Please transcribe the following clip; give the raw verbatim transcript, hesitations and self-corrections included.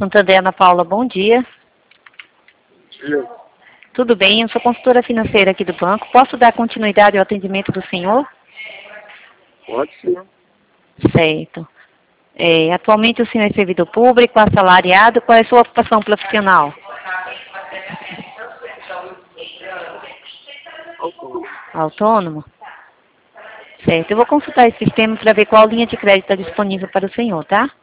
Santander, Ana Paula, bom dia. Dia. Tudo bem, eu sou consultora financeira aqui do banco. Posso dar continuidade ao atendimento do senhor? Pode sim. Certo. É, atualmente o senhor é servidor público, assalariado, qual é a sua ocupação profissional? Autônomo. Autônomo? Certo, eu vou consultar esse sistema para ver qual linha de crédito está disponível para o senhor, tá?